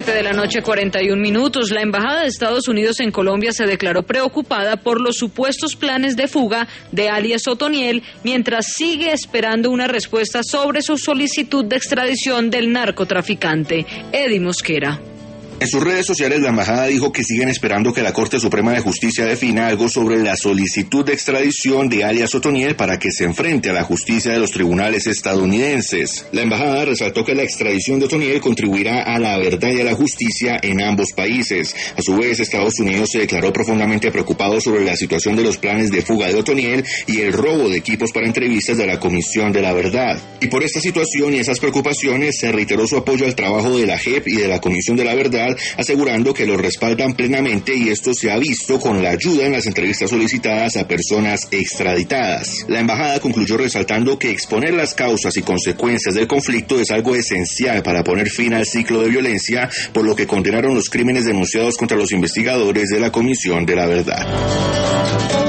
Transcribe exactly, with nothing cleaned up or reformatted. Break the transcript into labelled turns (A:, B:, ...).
A: De la noche, cuarenta y un minutos. La Embajada de Estados Unidos en Colombia se declaró preocupada por los supuestos planes de fuga de alias Otoniel, mientras sigue esperando una respuesta sobre su solicitud de extradición del narcotraficante. Eddie Mosquera.
B: En sus redes sociales, la embajada dijo que siguen esperando que la Corte Suprema de Justicia defina algo sobre la solicitud de extradición de alias Otoniel para que se enfrente a la justicia de los tribunales estadounidenses. La embajada resaltó que la extradición de Otoniel contribuirá a la verdad y a la justicia en ambos países. A su vez, Estados Unidos se declaró profundamente preocupado sobre la situación de los planes de fuga de Otoniel y el robo de equipos para entrevistas de la Comisión de la Verdad. Y por esta situación y esas preocupaciones, se reiteró su apoyo al trabajo de la J E P y de la Comisión de la Verdad, asegurando que lo respaldan plenamente, y esto se ha visto con la ayuda en las entrevistas solicitadas a personas extraditadas. La embajada concluyó resaltando que exponer las causas y consecuencias del conflicto es algo esencial para poner fin al ciclo de violencia, por lo que condenaron los crímenes denunciados contra los investigadores de la Comisión de la Verdad.